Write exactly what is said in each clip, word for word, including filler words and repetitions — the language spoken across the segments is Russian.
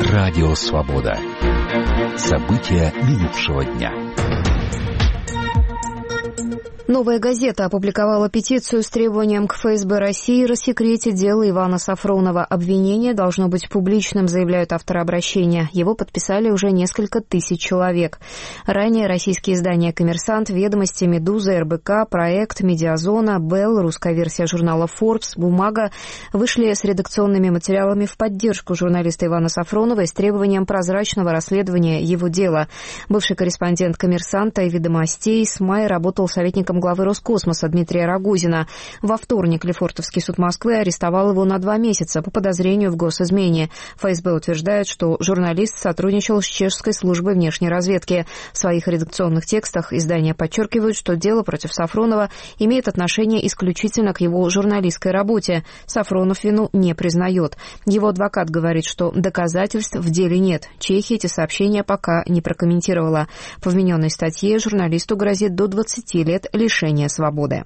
Радио «Свобода». События минувшего дня. «Новая газета» опубликовала петицию с требованием к ФСБ России рассекретить дело Ивана Сафронова. Обвинение должно быть публичным, заявляют авторы обращения. Его подписали уже несколько тысяч человек. Ранее российские издания «Коммерсант», «Ведомости», «Медуза», эр бэ ка, «Проект», «Медиазона», «Белл», русская версия журнала «Форбс», «Бумага» вышли с редакционными материалами в поддержку журналиста Ивана Сафронова и с требованием прозрачного расследования его дела. Бывший корреспондент «Коммерсанта» и «Ведомостей» с мая работал советником главы Роскосмоса Дмитрия Рогозина. Во вторник Лефортовский суд Москвы арестовал его на два месяца по подозрению в госизмене. ФСБ утверждает, что журналист сотрудничал с чешской службой внешней разведки. В своих редакционных текстах издания подчеркивают, что дело против Сафронова имеет отношение исключительно к его журналистской работе. Сафронов вину не признает. Его адвокат говорит, что доказательств в деле нет. Чехия эти сообщения пока не прокомментировала. По вмененной статье журналисту грозит до двадцати лет лишения свободы.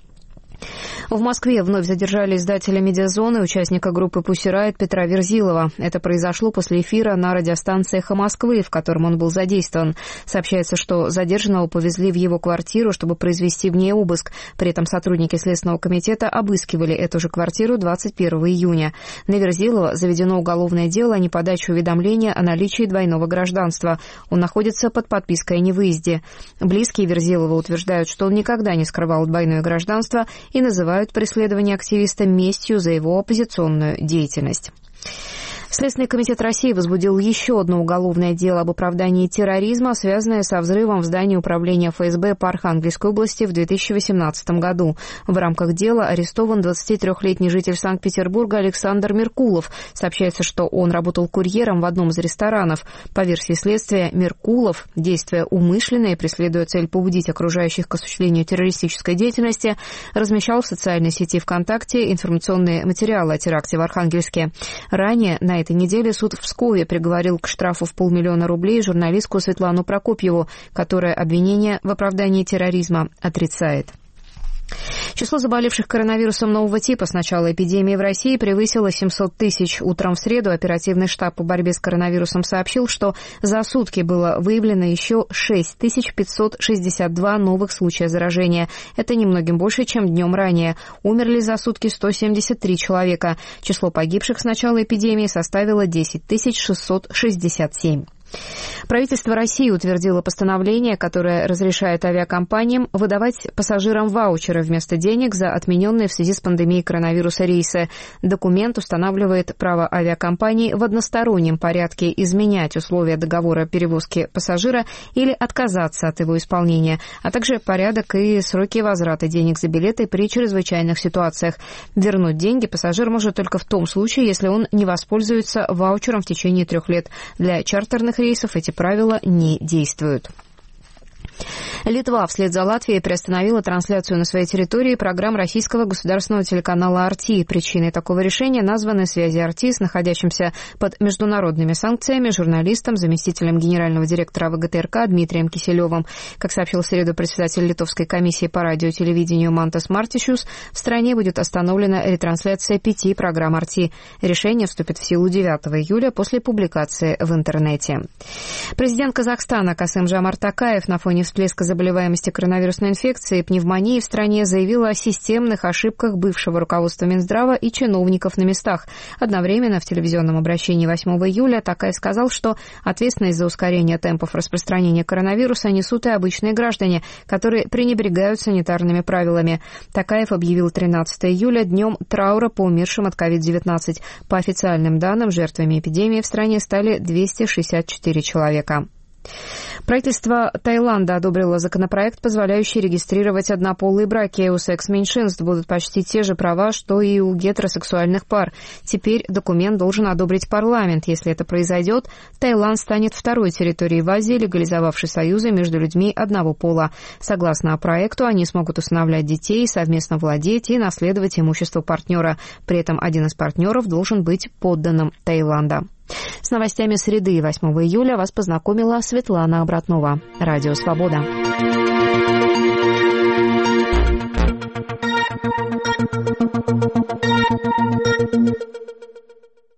В Москве вновь задержали издателя «Медиазоны», участника группы «Пусси Райот» Петра Верзилова. Это произошло после эфира на радиостанции «Эхо Москвы», в котором он был задействован. Сообщается, что задержанного повезли в его квартиру, чтобы произвести в ней обыск. При этом сотрудники Следственного комитета обыскивали эту же квартиру двадцать первого июня. На Верзилова заведено уголовное дело о неподаче уведомления о наличии двойного гражданства. Он находится под подпиской о невыезде. Близкие Верзилова утверждают, что он никогда не скрывал двойное гражданство и называют преследование активиста местью за его оппозиционную деятельность. Следственный комитет России возбудил еще одно уголовное дело об оправдании терроризма, связанное со взрывом в здании управления ФСБ по Архангельской области в две тысячи восемнадцатом году. В рамках дела арестован двадцатитрёхлетний житель Санкт-Петербурга Александр Меркулов. Сообщается, что он работал курьером в одном из ресторанов. По версии следствия, Меркулов, действуя умышленно и преследуя цель побудить окружающих к осуществлению террористической деятельности, размещал в социальной сети ВКонтакте информационные материалы о теракте в Архангельске. Ранее на этой неделе суд в Пскове приговорил к штрафу в полмиллиона рублей журналистку Светлану Прокопьеву, которая обвинение в оправдании терроризма отрицает. Число заболевших коронавирусом нового типа с начала эпидемии в России превысило семьсот тысяч. Утром в среду оперативный штаб по борьбе с коронавирусом сообщил, что за сутки было выявлено еще шесть тысяч пятьсот шестьдесят два новых случая заражения. Это немногим больше, чем днем ранее. Умерли за сутки сто семьдесят три человека. Число погибших с начала эпидемии составило десять тысяч шестьсот шестьдесят семь. Правительство России утвердило постановление, которое разрешает авиакомпаниям выдавать пассажирам ваучеры вместо денег за отмененные в связи с пандемией коронавируса рейсы. Документ устанавливает право авиакомпаний в одностороннем порядке изменять условия договора перевозки пассажира или отказаться от его исполнения, а также порядок и сроки возврата денег за билеты при чрезвычайных ситуациях. Вернуть деньги пассажир может только в том случае, если он не воспользуется ваучером в течение трех лет. Для чартерных рейсов эти правила не действуют. Литва вслед за Латвией приостановила трансляцию на своей территории программ российского государственного телеканала эр ти. Причиной такого решения названы связи эр ти с находящимся под международными санкциями журналистом, заместителем генерального директора вэ гэ тэ эр ка Дмитрием Киселевым. Как сообщил в среду председатель Литовской комиссии по радио и телевидению Мантас Мартишус, в стране будет остановлена ретрансляция пяти программ эр ти. Решение вступит в силу девятого июля после публикации в интернете. Президент Казахстана Касым-Жомарт Токаев на фоне всплеска заболеваемости коронавирусной инфекцией и пневмонии в стране заявила о системных ошибках бывшего руководства Минздрава и чиновников на местах. Одновременно в телевизионном обращении восьмого июля Токаев сказал, что ответственность за ускорение темпов распространения коронавируса несут и обычные граждане, которые пренебрегают санитарными правилами. Токаев объявил тринадцатого июля днем траура по умершим от ковид девятнадцать. По официальным данным, жертвами эпидемии в стране стали двести шестьдесят четыре человека. Правительство Таиланда одобрило законопроект, позволяющий регистрировать однополые браки. У секс-меньшинств будут почти те же права, что и у гетеросексуальных пар. Теперь документ должен одобрить парламент. Если это произойдет, Таиланд станет второй территорией в Азии, легализовавшей союзы между людьми одного пола. Согласно проекту, они смогут усыновлять детей, совместно владеть и наследовать имущество партнера. При этом один из партнеров должен быть подданным Таиланда. С новостями среды восьмого июля вас познакомила Светлана Обратнова. Радио «Свобода».